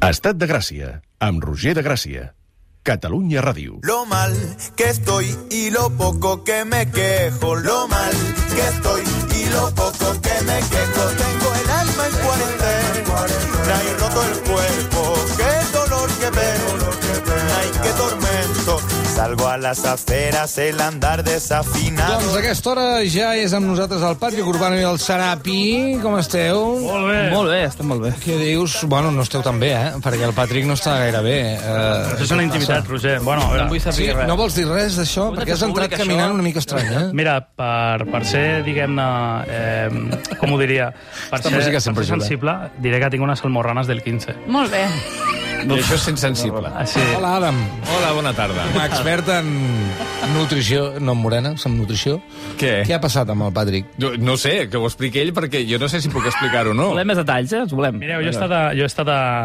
Estat de Gràcia, amb Roger de Gràcia. Catalunya Ràdio. Lo mal que estoy y lo poco que me quejo. Lo mal que estoy y lo poco que me quejo. Tengo el alma en cuarentena y roto el cuerpo. Qué dolor que veo, ay, qué tormento. Salgo a las aferas el andar desafinado. Doncs a aquesta hora ja és amb nosaltres el Patrick Urbano i el Serapi. Com esteu? Molt bé. Molt bé, estem molt bé. Què dius? Bueno, no esteu tan bé, perquè el Patrick no està gaire bé. Això és una intimitat, Roger. Bueno, a veure. No vull saber res. No vols dir res d'això? Vull Perquè que has entrat s'obri que caminant això- una mica estrany, eh? Mira, per ser, diguem-ne, com ho diria? Per Aquesta música ser sempre ajuda. sensible, diré que tinc unes almorranes del 15. Molt bé. I això és insensible. Així. Hola, Adam. Hola, bona tarda. Com a expert en nutrició, no en morena, en nutrició. Què? Què ha passat amb el Patrick? No sé, que ho expliqui ell, perquè jo no sé si puc explicar-ho o no. Volem més detalls, Els volem. Mireu, jo he estat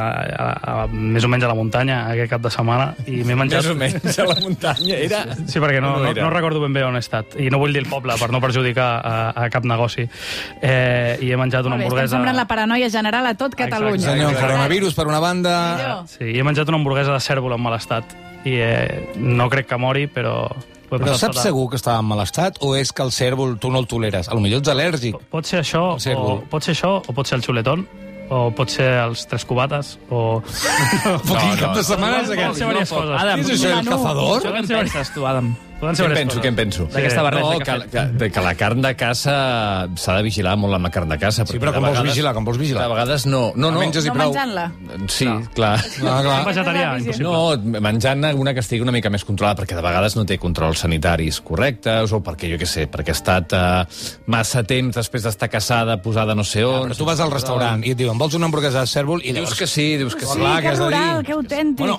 més o menys a la muntanya aquest cap de setmana i m'he menjat... Més o menys a la muntanya. Era... Sí, perquè no era. no recordo ben bé on he estat. I no vull dir el poble per no perjudicar a cap negoci. I he menjat una Molt bé, estem hamburguesa... sembrant la paranoia general a tot Catalunya. Exacte. Senyor, coronavirus per una banda... Millor. Sí, i he menjat una hamburguesa de cèrvol en mal estat. I no crec que mori, però... Però saps segur que estava en mal estat o és que el cèrvol tu no el toleres? A lo millor ets al·lèrgic. Pot ser això, El cèrvol. pot ser això, o pot ser el xuletón, o pot ser els tres cubates, o... Quin cap de setmana és Poden aquest? ser diverses coses. Adam, Què és això, el cazador? Això què en penses, tu, Adam? Poden ser diverses coses. Què en penso? D'aquesta barreja No, que que la carn de caça s'ha de vigilar molt amb la carn de caça. Sí, perquè però de com vols vegades- vigilar? Com vols vigilar? De vegades no. No, no. Menges i No prou. menjant-la. Sí, clar. Ah, clar. Un vegetarià, impossible. No, menjant una que estigui una mica més controlada, perquè de vegades no té controls sanitaris correctes, o perquè, jo què sé, perquè ha estat massa temps després d'estar caçada, posada no sé on... Però tu vas al restaurant i et diuen, vols una hamburguesa de cèrvol? I Dius que sí, dius que sí. Clar, que què has de dir? rural, que autèntic. Bueno,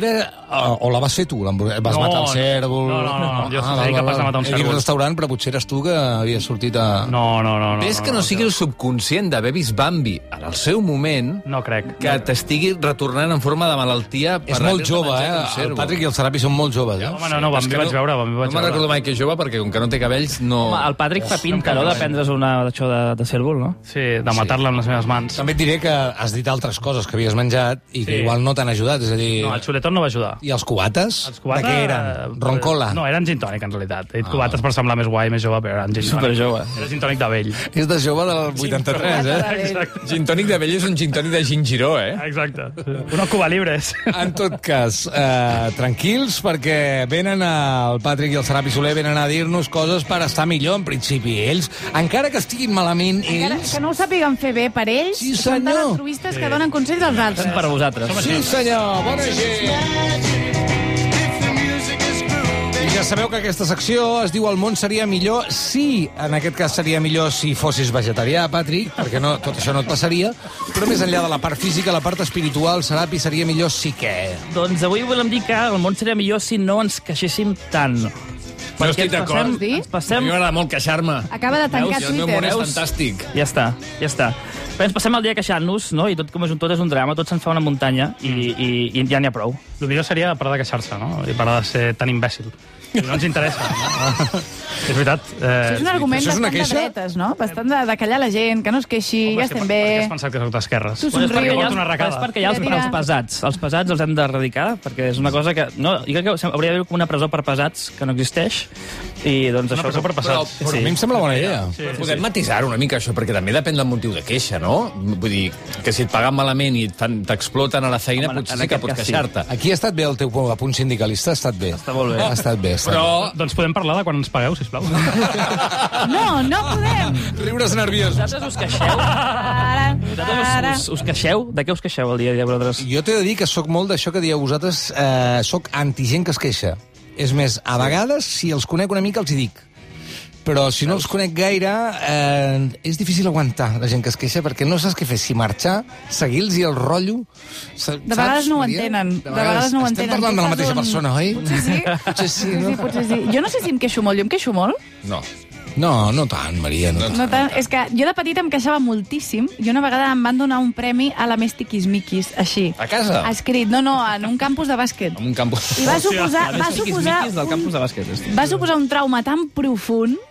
o la vas fer tu, l'hamburguesa? Vas No, matar el cèrvol? no, jo seria incapaç de matar un He dit cèrvol. restaurant, però potser eres tu que havies sortit a... No. Ves que no sigui el subconscient d'haver vist Bambi en el seu moment No crec. que t'estigui retornant en forma de malaltia per És molt haver-te jove, menjat un El cèrvol. Patrick i el Serapi són molt joves, eh? Home, no, Bambi vaig veure, Bambi vaig No me'n recordo veure. mai que és jove, perquè com que no té cabells, no... Home, el Patrick fa pinta, no?, de prendre's una d'això de cèrvol, no? Sí, de matar-la amb les meves mans. També et diré que has dit altres coses que havies menjat i que Sí. igual no t'han ajudat, és a dir... No, el xuletón no va ajudar. I els cubates? Els cubates... De què eren? Roncola? No, eren gin tònic, en realitat. He dit cubates per semblar més guai, més jove, però eren gin tònic. Superjove. Era gin tònic de vell. És de jove del 83, eh? Exacte. Gin tònic de vell és un gin tònic de gin giró, eh? Exacte. Unos Cuba Libres. En tot cas, tranquils, perquè venen el Patrick i el Serapi Soler venen a dir-nos coses per estar millor, en principi. Ells, encara que estiguin malament, Encara ells... que no ho sàpiguen fer bé per ells, Sí, són tan senyor. altruistes que donen consells als altres. Per a vosaltres. Sí, senyor, bona gent! I ja sabeu que aquesta secció es diu El món seria millor si, en aquest cas seria millor si fossis vegetarià, Patrick, perquè no, tot això no et passaria, però més enllà de la part física, la part espiritual, Serapi, seria millor si què? Doncs avui volem dir que el món seria millor si no ens queixéssim tant. No estic d'acord. Ens A passem... mi m'agrada molt queixar-me. Acaba de tancar I el meu món Twitter. és fantàstic. Ja està. Però ens passem el dia queixant-nos, no? I tot com és tot és un drama, tot se'n fa una muntanya i ja n'hi ha prou. El millor seria parar de queixar-se, no? I parar de ser tan imbècil. I no ens interessa, no? És veritat. Això és un argument Això és una bastant de queixa? dretes, no? Bastant de callar la gent, que no es queixi, ja estem bé. Per què has pensat que soc d'esquerres? Tu Bueno, és perquè somriu. hi ha, Una arracada. és perquè hi ha els pesats. Els pesats els hem d'erradicar, perquè és una cosa que... No, jo crec que hauria d'haver una presó per pesats que no existeix, i doncs Una això... presó per pesats. Però a mi em sembla bona idea. Podem matisar-ho una mica, això, perquè també depèn del motiu de queixa, no? Vull dir, que si et paguen malament i t'exploten a la feina, Home, potser en sí que aquest pots cas sí. queixar-te. Aquí ha estat bé el teu apunt sindicalista, ha estat bé. Està molt bé. Ha estat bé, ha estat Però Doncs podem parlar de quan ens pagueu, sisplau. No podem. bé. Riures nerviosos. Vosaltres us queixeu? Vosaltres us queixeu? De què us queixeu el dia a dia, vosaltres? Jo t'he de dir que sóc molt d'això que dieu vosaltres, sóc antigent que es queixa. És més, a vegades, si els conec una mica, els hi dic. Però si no els conec gaire, és difícil aguantar la gent que es queixa, perquè no saps què fer, si marxar, seguir-los el rotllo... De vegades no ho entenen. De vegades no ho entenen. Estem parlant de la mateixa Tu fas persona, oi? Potser sí. Potser sí, no? Potser sí. Jo no sé si em queixo molt. Jo em queixo molt. no. No, no tant, Maria, no tant. No tant. És que jo de petita em queixava moltíssim i una vegada em van donar un premi a la més tiquismiquis, així. A casa? Escrit, no, en un campus de bàsquet. En un campus. I va suposar Del campus de bàsquet. va suposar un trauma tan profund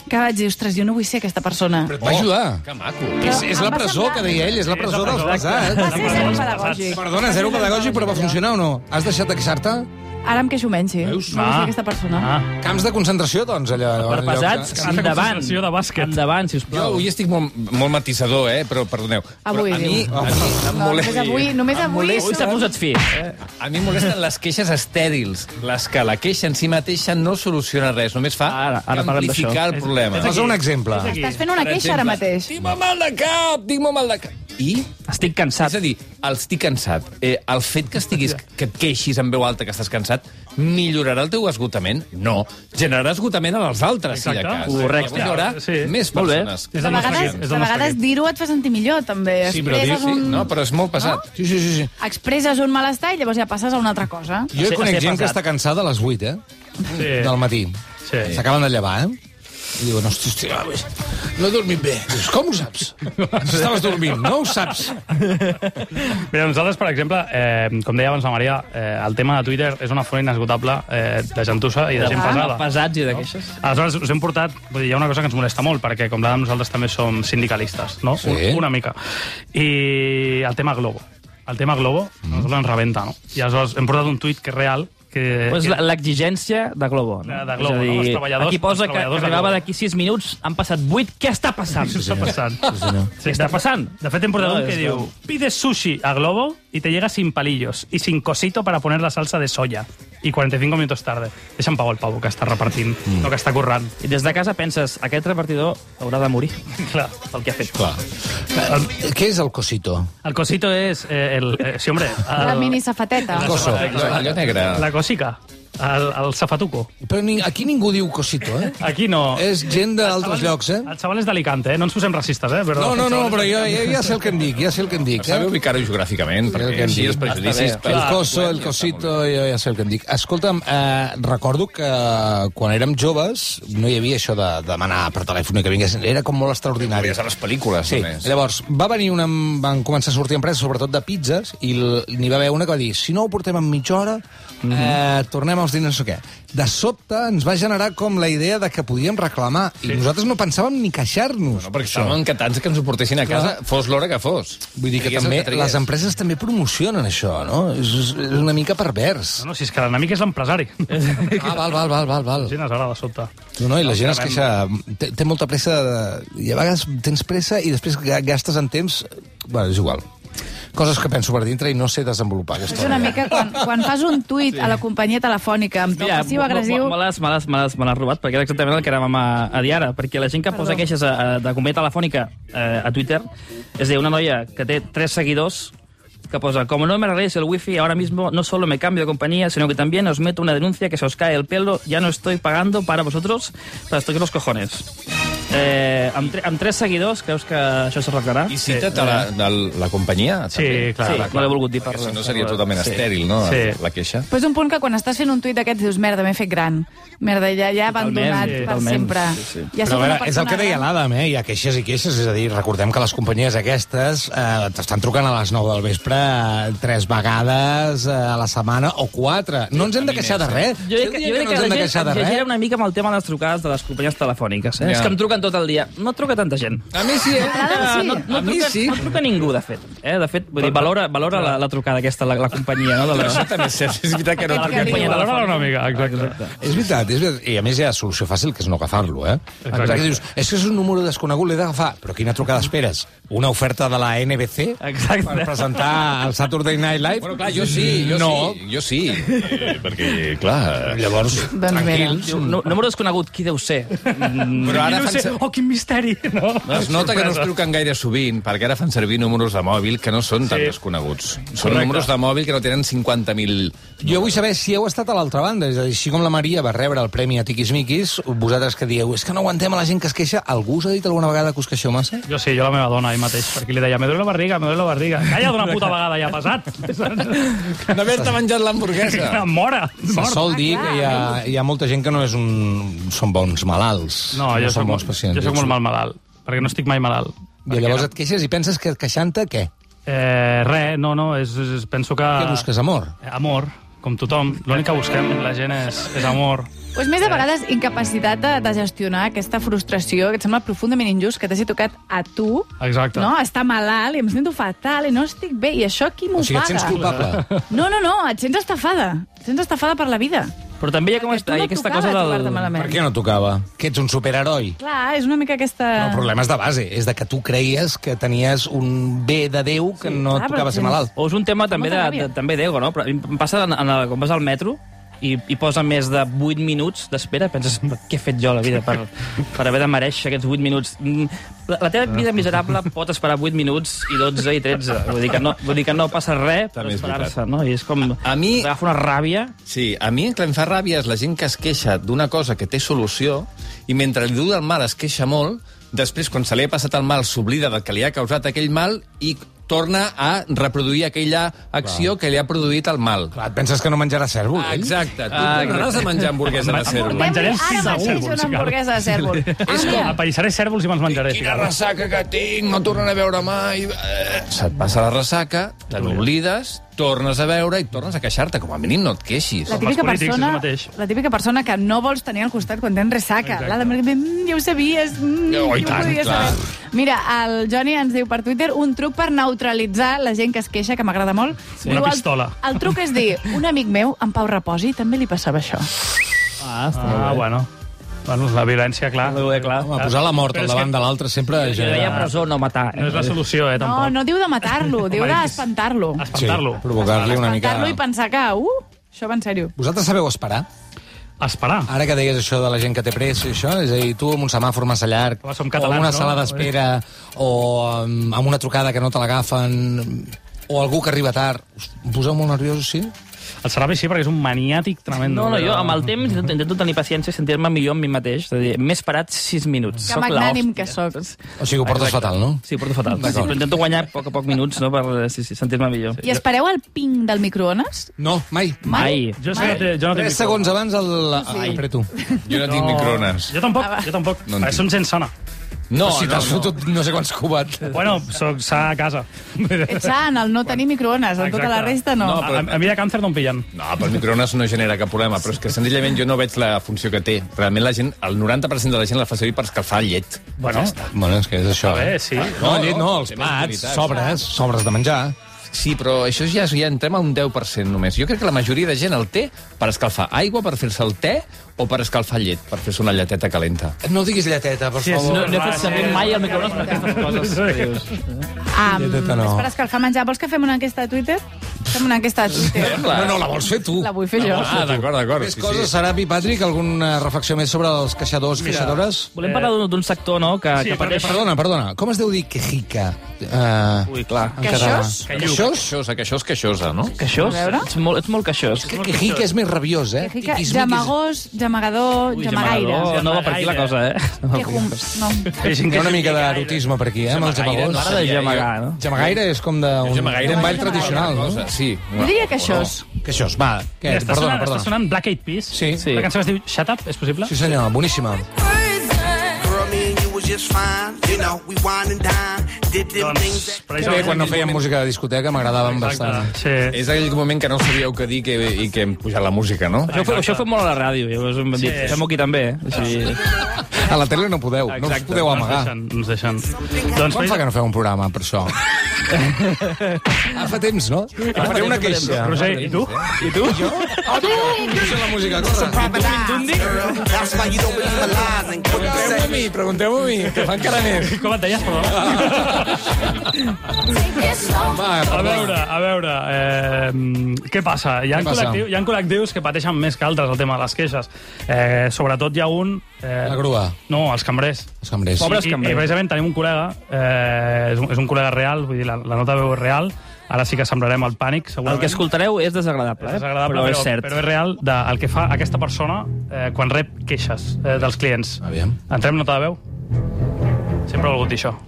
que vaig dir, ostres, jo no vull ser aquesta persona. Però et va ajudar. Que maco. És la presó, que deia ell, és la presó dels Va pesats. ser zero pedagògic. Perdona, zero pedagògic, però va funcionar o no? Has deixat de queixar-te? Ara em queixo menys, sí. Veus? No vull ser aquesta persona. Camps de concentració, doncs, allà. Per pesats, endavant. concentració de bàsquet. Endavant, Jo sisplau. avui estic molt matissador, però perdoneu. Avui, però a mi diu. em No, molesta... només avui... Avui s'ha posat fi. A mi em molesten les queixes estèrils. Les que la queixa en si mateixa no soluciona res, només fa Ara parlem d'això. amplificar el problema. Posa un exemple. Estàs fent una queixa ara mateix. Tinc molt mal de cap, tinc molt mal de cap. I? Estic cansat. És a dir, estic cansat. El fet que et queixis en veu alta que estàs cansat millorarà el teu esgotament? No. Generarà esgotament als altres, si de Exacte. cas. Correcte. Llavors hi haurà Sí. més Molt bé. persones. És De el nostre vegades, guia, és de el nostre vegades guia. dir-ho et fa sentir millor, també. Sí, però dir- Expresses un... No, però és molt pesat. Sí. Expresses un malestar i llavors ja passes a una altra cosa. Jo Sí, conec ser gent que pesat. està cansada a les 8, Sí. del matí. Sí. S'acaben de llevar, I diuen, hòstia, no he dormit bé. Dius, com ho saps? Estaves dormint, no ho saps? Mira, nosaltres, per exemple, com deia abans la Maria, el tema de Twitter és una font inesgotable de gentussa i de gent pesada. Pesats i de queixes. Aleshores, us hem portat... Vull dir, hi ha una cosa que ens molesta molt, perquè, com l'Adam, nosaltres també som sindicalistes, no? Sí. Una mica. I el tema Globo. El tema Globo, a nosaltres ens rebenta, no? I aleshores hem portat un tuit que és real, que... Pues l'exigència de Globo. No? De Globo, és a dir, no? Els treballadors- aquí posa els que treballadors de arribava Globo. d'aquí 6 minuts, han passat 8. Què està passant? Què està passant? Què està passant? De fet, hem portat No, un que és diu: pides sushi a Globo y te llega sin palillos y sin cosito para poner la salsa de soya. I 45 minutos tarde. Deixa en pau el pavo que està repartint, no que està currant. I des de casa penses, aquest repartidor haurà de morir Clar. pel que ha fet. Clar. Què és el cosito? El cosito és... sí, hombre. La mini safateta. Coso. Allò negre. La cosica. El safatuco. Però aquí ningú diu cosito, Aquí no. És gent d'altres llocs, El xaval és d'Alicante, No ens posem racistes, Però No, però jo ja sé el que em dic, Sabeu ubicar-ho geogràficament, perquè que em així dic. els prejudicis... El coso, el cosito, jo ja sé el que em dic. Escolta'm, recordo que quan érem joves no hi havia això de demanar per telèfon i que vingués. Era com molt extraordinari. Veies a les pel·lícules, Sí, només. llavors van començar a sortir empreses, sobretot de pizzas, i n'hi va haver una que va dir, si no ho portem en mitja hora, tornem als diners o què. De sobte ens va generar com la idea de que podíem reclamar, i nosaltres no pensàvem ni queixar-nos. No, perquè estàvem encantats que ens ho portessin a casa, fos l'hora que fos. Vull dir que Trigués el també trigués. les empreses també promocionen això, no? És una mica pervers. No, si és que l'enemic és l'empresari. Val. Sí, ara de sobte. No, i la gent es queixa... Té molta pressa, i a vegades tens pressa i després gastes en temps... Bueno, és igual. Coses que penso per dintre i no sé desenvolupar. És una mica quan fas un tuit a la companyia telefònica amb to passiu-agressiu... Me l'has robat, perquè era exactament el que anàvem a dir ara, perquè la gent que posa queixes de companyia telefònica a Twitter, és a dir, una noia que té 3 seguidors que posa, como no me arregléis el wifi, ahora mismo no solo me cambio de compañía, sino que también os meto una denuncia que se os cae el pelo, ya no estoy pagando para vosotros, para estoy los cojones. Amb 3 seguidors, creus que això s'arreglarà? I cita't de la companyia, Sí, també. clar. Sí, no l'he volgut dir per... Perquè si no seria totalment estèril, no?, Sí. la queixa. Però és un punt que quan estàs fent un tuit d'aquests dius, merda, m'he fet gran. Merda, ja abandonat per totalment, sempre. sí. Ja Però soc a una veure, és el que persona deia gran. l'Adam, Hi ha queixes i queixes, és a dir, recordem que les companyies aquestes t'estan trucant a les 9 del vespre 3 vegades a la setmana o 4. No ens hem de queixar de res. Jo crec que no ens hem de la queixar gent de res. exagera una mica amb el tema de les trucades de les companyies telefòniques. Ja. És que em truquen tot el dia. No truca tanta gent. A mi sí, L'Adam sí. No A mi truca, sí. no truca ningú, de fet. De fet, vull dir, valora la trucada aquesta, la companyia, no? De Això la... també és cert. És veritat que no Aquest truquem. que diu. Valora una mica, exacte. És veritat. I a més hi ha solució fàcil, que és no agafar-lo, Exacte. Que dius, és que és un número desconegut, l'he d'agafar. Però quina trucada esperes? Una oferta de la NBC Exacte. per presentar el Saturday Night Live? Bueno, clar, jo sí. Perquè, clar... Llavors, Doncs tranquils. Diu, número desconegut, qui deu ser? Però ara fan... Quin misteri! No? Es nota que no es truquen gaire sovint, perquè ara fan servir números de mòbil que no són tan desconeguts. Són Correcte. números de mòbil que no tenen 50.000... Jo vull saber si heu estat a l'altra banda, és a dir, així com la Maria va rebre el premi a Tiquismiquis, vosaltres que dieu, és que no aguantem a la gent que es queixa, algú us ha dit alguna vegada que us queixeu massa? Jo sí, jo la meva dona ahir mateix, perquè li deia, me duele la barriga. Calla d'una puta vegada, ja ha passat. D'haver-te menjat l'hamburguesa. Mora. Se sol dir que hi ha molta gent que no és són bons malalts. No, jo són soc bons pacients. jo soc molt mal malalt, perquè no estic mai malalt. I llavors et queixes i penses que queixant-te, què? Res, no, penso que... Què busques, amor? Amor. com tothom. L'únic que busquem, la gent, és amor. Pues més de vegades incapacitat de gestionar aquesta frustració, que et sembla profundament injust, que t'hagi tocat a tu, Exacte. no? Estar malalt, i em sento fatal, i no estic bé, i això qui m'ho O sigui, et sents paga? culpable. No, et sents estafada. Et sents estafada per la vida. Però també hi ha, Perquè tu no aquesta tocava cosa trobar-te del... malament. Per què no tocava? Que ets un superheroi. Clar, és una mica aquesta... No, el problema és de base, és de que tu creies que tenies un bé de Déu que no clar, et tocava però ser malalt. O és un tema també molta ràbia. també d'ego, no? Però em passa quan vas al metro i posa més de 8 minuts d'espera, penses, què he fet jo a la vida per haver de mereixer aquests 8 minuts? La teva vida miserable pot esperar 8 minuts i 12 i 13. Vull dir que no passa res per També és esperar-se, no? I és com... A mi- Agafa una ràbia... Sí, a mi el que em fa ràbia és la gent que es queixa d'una cosa que té solució i mentre li dura el mal es queixa molt, després, quan se li ha passat el mal, s'oblida del que li ha causat aquell mal i torna a reproduir aquella acció que li ha produït el mal. Clar, et penses que no menjarà cèrvol, ell? Exacte. Tu tornaràs a menjar hamburguesa de cèrvol. Menjaré els Ara sis mateix cèrvols, una si cal. hamburguesa de cèrvol. És com, apareixeré cèrvols i me'ls menjaré. si Quina cal. ressaca que tinc, no tornaré a veure mai. Se't passa la ressaca, te n'oblides, tornes a veure i tornes a queixar-te. Com a mínim no et queixis. La Com els típica, polítics, és el persona, mateix. la típica persona que no vols tenir al costat quan tens ressaca. La de ja ho sabies. Oh, i ja ho tant, podies clar. saber. Mira, el Johnny ens diu per Twitter un truc per neutralitzar la gent que es queixa, que m'agrada molt. Una Diu, pistola. El truc és dir, un amic meu, en Pau Reposi, també li passava això. Ah, bueno. Bueno, la violència, clar. Clar. Home, posar la mort Però al és davant que de l'altre sempre Jo deia genera... presó, no matar. No és la solució, No, tampoc. no diu de matar-lo, diu d'espantar-lo. Espantar-lo. provocar-li una mica... Espantar-lo i pensar que, això va en sèrio. Vosaltres sabeu esperar? Esperar. Ara que deies això de la gent que té pressa i això, és a dir, tu amb un semàfor massa llarg, Home, som o catalans, amb una no? sala d'espera, o amb una trucada que no te l'agafen, o algú que arriba tard. Em poseu molt nerviós, sí? El Sarabi sí, perquè és un maniàtic tremendo. No, jo però- amb el temps intento tenir paciència i sentir-me millor amb mi mateix. És a dir, m'he esperat 6 minuts. Que Soc magnànim l'hòstia. que soc. O sigui, ho portes fatal, no? Sí, porto fatal. Sí, però intento guanyar a poc minuts, no?, per sentir-me millor. I espereu el ping del microones? No, mai. Mai. Jo, sí, jo no 3 tinc segons abans el... Sí. Apreto. Jo no tinc microones. Jo tampoc, Ah, va. jo tampoc. No en No tinc. són gent sana. No, Si t'has fotut no sé quants cubats. Bueno, soc sa a casa. Ets sant, el no tenir microones, en tota la resta no. No, A mi de càncer no em pillen. No, però el microones no genera cap problema, però és que senzillament jo no veig la funció que té. Realment la gent, el 90% de la gent la fa servir per escalfar llet. Bueno, Bueno, és que és això. sí. No, llet no, els té més plats, utilitats. sobres de menjar. Sí, però això ja entrem a un 10% només. Jo crec que la majoria de gent el té per escalfar aigua, per fer-se el te, o per escalfar llet, per fer-se una lleteta calenta. No diguis lleteta, per Sí, favor. No he fet servir mai el microones per aquestes coses. que dius. Lleteta no. És per escalfar menjar. Vols que fem una enquesta a Twitter? Fem una enquesta a Twitter. No, la vols fer tu. La vull fer jo. Ah, d'acord. Més coses, Sarabi, Patrick, alguna reflexió més sobre els queixadors, queixadores? Volem parlar d'un sector, no?, que pateix... Perdona, com es deu dir quejica? Ui, clar. En català. Queixós? Queixosa, no? Queixós? A veure. Ets molt queixós. Que quejica és més rabiós, eh? Quejica, Tiquismiquis. gemagós, gemagador, Ui, gemagaire. gemagador. No va per aquí la cosa, eh? Quejums. No. Hi ha una mica d'erotisme per aquí, amb els gemagós. M'agrada de gemagar, no? Gemagaire és com d'un ball tradicional, no? Sí. Jo diria queixós. Queixós, va. Què? Està Perdona. sonant Black Eyed Peas. Sí. Sí. La cançó que es diu Shut Up, és possible? Sí, senyor, boníssima. Girl, me and you was just fine. You know, we wine and dine. Did them things that... Que bé, quan no fèiem música de discoteca m'agradaven bastant. Sí. És aquell moment que no sabíeu què dir i que hem pujat la música, no? Això ho fem molt a la ràdio. Llavors em van dir, fem-ho aquí també, eh? Així... A la tele no podeu, no us podeu amagar. No ens deixen. Doncs, Quan fa que no feu un programa, per això? Fa temps, no? Faré una queixa. Roger, i tu? I tu? Jo? Puja la música, corre. Girl, that's why you don't believe my lies and what you say. Pregunteu-ho a mi, que fa encara més. Com et deies, perdó? Va, A veure, què passa? Hi ha, Què passa? hi ha col·lectius que pateixen més que altres el tema de les queixes. Sobretot hi ha un... La grua, No, els cambrers. els cambrers. Pobres I cambrers. precisament tenim un col·lega, és un col·lega real, vull dir, la nota de veu és real, ara sí que sembrarem el pànic, segurament. El que escoltareu és desagradable, És desagradable, però és cert. però és real el que fa aquesta persona quan rep queixes dels clients. Aviam. Entrem nota de veu? Sempre he volgut dir això.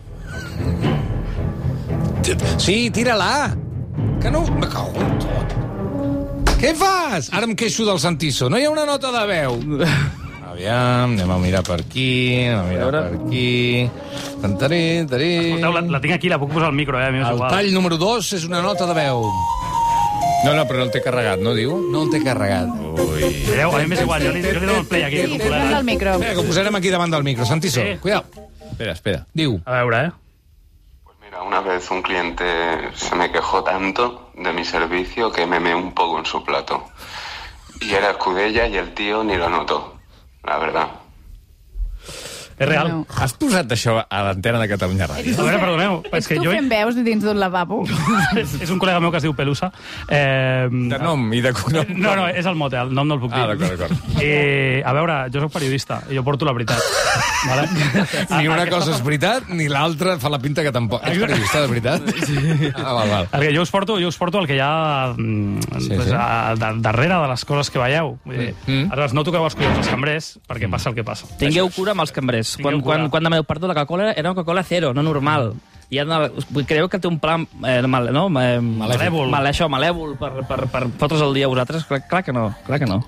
Sí, tira-la! Que no... Me cago en tot. Què fas? Ara em queixo del Santiso. No hi ha una nota de veu. Aviam, anem a mirar per aquí, anem a mirar per aquí... Tantaré, taré... Escolteu, la tinc aquí, la puc posar al micro, a mi m'és El igual. tall número 2 és una nota de veu. No, però no el té carregat, no, diu? No el té carregat. Ui. Veieu? A mi m'és igual, jo li dono el play aquí. Sí, prendre'l del micro. Espera, que ho posarem aquí davant del micro. Santiso, Sí. cuidao. Espera. Diu. A veure, Pues mira, una vez un cliente se me quejó tanto de mi servicio que me meé un poco en su plato. Y era Escudella y el tío ni lo notó, la verdad. És real. No. Has posat això a l'antena de Catalunya Ràdio? A veure, perdoneu, Ets tu fent veus dins d'un lavabo. és un col·lega meu que es diu Pelusa. De nom i de cognom. No, és el mote, el nom no el puc dir. d'acord. A veure, jo sóc periodista i jo porto la veritat. Vale? Ni una cosa és veritat, ni l'altra fa la pinta que tampoc. Ets periodista, de veritat? Sí. Val. Jo us porto el que hi ha darrere de les coses que veieu. Vull dir, ara es noto que vos collons els cambrers perquè passa el que passa. Tingueu cura amb els cambrers. Quan demaneu perdó, la Coca-Cola era una Coca-Cola cero, no normal. I creu que té un pla malèvol per fotre's el dia a vosaltres? Clar que no.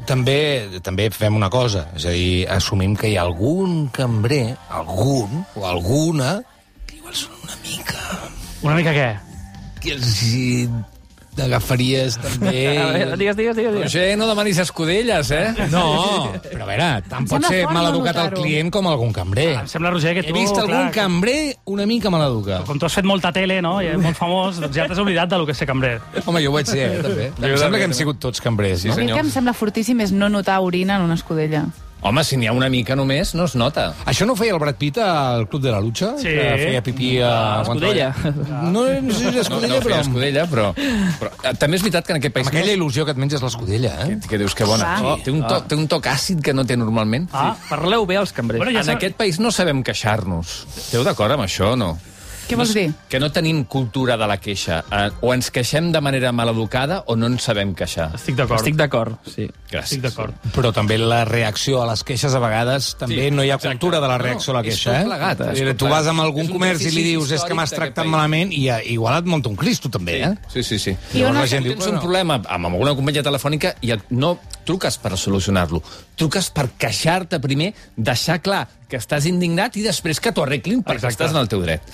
També fem una cosa, és a dir, assumim que hi ha algun cambrer, algun o alguna, que igual són una mica... Una mica què? Que els agafaries també... A veure, digues. Roger, no demanis escudelles, No, però a veure, tant pot sembla ser fort maleducat no el notar-ho. client com algun cambrer. Em sembla, Roger, que He tu... vist algun clar, cambrer una mica maleducat. Com tu has fet molta tele, no?, i molt famós, doncs ja t'has oblidat del que és ser cambrer. Home, jo ho vaig ser, també. Em sembla que hem sigut tots cambrers, no? A mi el que em sembla fortíssim és no notar orina en una escudella. Home, si n'hi ha una mica només, no es nota. Això no ho feia el Brad Pitt al Club de la Lucha? Sí. Que feia pipí a... Escudella. No sé si és escudella, No feia però... escudella, però també és veritat que en aquest país... Amb aquella il·lusió que et menges l'escudella, Que dius que bona. Ah. Té un toc àcid que no té normalment. Parleu bé als cambrers. Bueno, ja En aquest país no sabem queixar-nos. Esteu d'acord amb això o no? Què vols dir? Que no tenim cultura de la queixa. O ens queixem de manera maleducada o no ens sabem queixar. Estic d'acord. Estic d'acord, sí. Gràcies. Estic d'acord. Però també la reacció a les queixes a vegades també no hi ha cultura de la reacció a la és queixa, tot plegat, és tot Tu vas plegat. amb algun És un comerç i li dèficit dius és que m'has històric tractat d'aquest malament i igual et munta un Cristo també, Sí. I Llavors on la has- gent diu, Tens un problema amb alguna companyia telefònica i no truques per solucionar-lo. Truques per queixar-te primer, deixar clar que estàs indignat i després que t'ho arreglin perquè Exacte. estàs en el teu dret.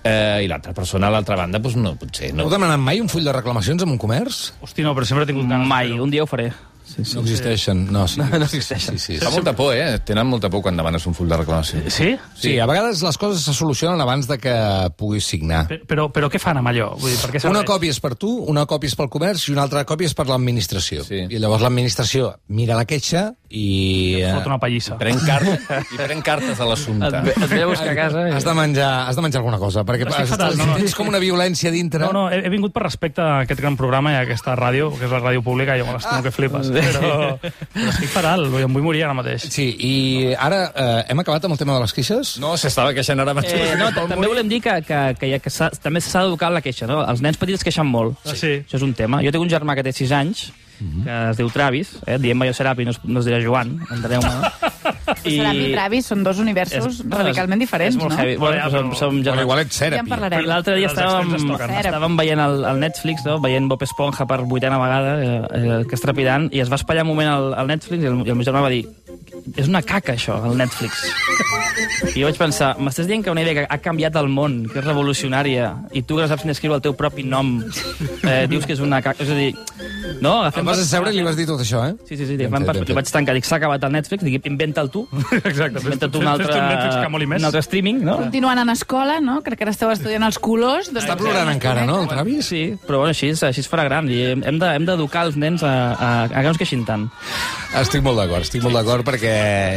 I l'altra persona a l'altra banda, doncs no, potser no. Heu demanat mai un full de reclamacions en un comerç? Hosti, no, però sempre he tingut ganes. Mai, un dia ho faré. No existeixen. No existeixen. Sí. Fa molta por, Tenen molta por quan demanes un full de reclamació. Sí? Sí, a vegades les coses se solucionen abans de que puguis signar. Però què fan amb allò? Vull dir, per què Una serveix? còpia és per tu, una còpia és pel comerç i una altra còpia és per l'administració. Sí. I llavors l'administració mira la queixa i... Fot una pallissa. Pren cartes a l'assumpte. Et ve a buscar a casa. Has de menjar alguna cosa, perquè Estic fatal, no. tens com una violència dintre. No, he vingut per respecte a aquest gran programa i a aquesta ràdio, que és la ràdio pública, i jo me l'estimo que flipes. Però estic fatal, em vull morir ara mateix. Sí, i ara hem acabat amb el tema de les queixes? No, s'estava queixant ara mateix. També volem dir que també s'ha d'educar la queixa, no? Els nens petits es queixen molt. Sí. Això és un tema. Jo tinc un germà que té 6 anys, que es diu Travis, diem jo Serapi, no es dirà Joan, enteneu-me, no? Serapi i Travis són dos universos radicalment diferents, és molt no? heavy. Bueno, som Bueno, germans. igual ets Ja en Serapi. parlarem. L'altre dia Els extrems es toquen. estàvem veient el Netflix, no? Veient Bob Esponja per 8a vegada, que és trepidant, i es va espatllar un moment al Netflix i el meu germà va dir és una caca, això, el Netflix. I jo vaig pensar, m'estàs dient que una idea que ha canviat el món, que és revolucionària, i tu que no saps ni escriure el teu propi nom, dius que és una caca... És a dir, no? Em vas asseure i li vas dir tot això, eh? Sí, li vaig tancar, dic, s'ha acabat el Netflix, dic, inventa'l tu. Exacte. Inventa't un Fes-te un Netflix que moli més. altre streaming, no? Continuant en escola, no? Crec que ara esteu estudiant els colors. Està plorant encara, no, el Travis? Sí, però bueno, així es farà gran. I hem d'educar els nens a que no es queixin tant. Estic molt d'acord, perquè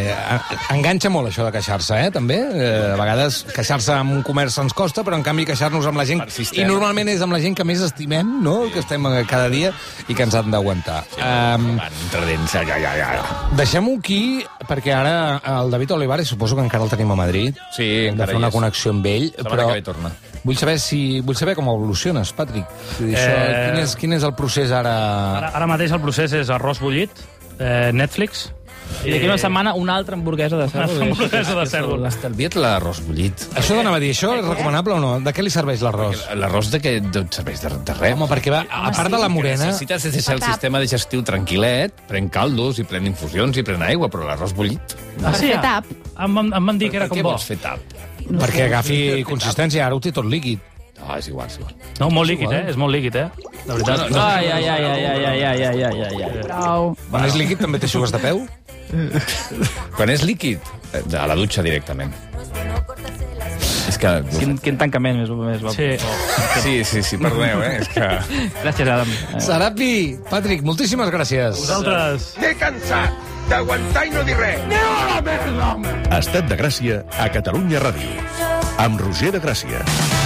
enganxa molt això de queixar-se, també. A vegades queixar-se en un comerç ens costa, però en canvi queixar-nos amb la gent... I normalment és amb la gent que més estimem, no?, que estem cada dia i que ens han d'aguantar. Entre dents, Deixem-ho aquí, perquè ara el David Olivares suposo que encara el tenim a Madrid. Sí, Hem de encara fer una hi és. connexió amb ell, Setmana però que ve torna. vull saber com evoluciones, Patrick. Vull dir, quin és el procés ara? Ara mateix el procés és arròs bullit, Netflix... I d'aquí una setmana una altra hamburguesa de cèrvol. Una hamburguesa de cèrvol. Estalvia't l'arròs bullit. Això d'anava a dir, això és recomanable o no? De què li serveix l'arròs? L'arròs de què et serveix de res. Home, perquè a part de la morena... Necessites deixar el sistema digestiu tranquil·let, pren caldos i pren infusions i pren aigua, però l'arròs bullit... Per fer tap. Em van dir que era Per com què bo. vols fer tap? Perquè agafi consistència, ara ho té tot líquid. Ah, és igual, és igual. No, molt líquid, És molt líquid, De veritat. Ai. Prou. Quan és líquid també t'aixugues de peu? Quan és líquid, a la dutxa directament. És que... Quin tancament més bo. Sí. Sí, perdoneu, És que... Gràcies, Adam. Sarapi, Patrick, moltíssimes gràcies. Vosaltres... M'he cansat d'aguantar i no dir res. Aneu a la merda! Estat de Gràcia a Catalunya Ràdio. Amb Roger de Gràcia.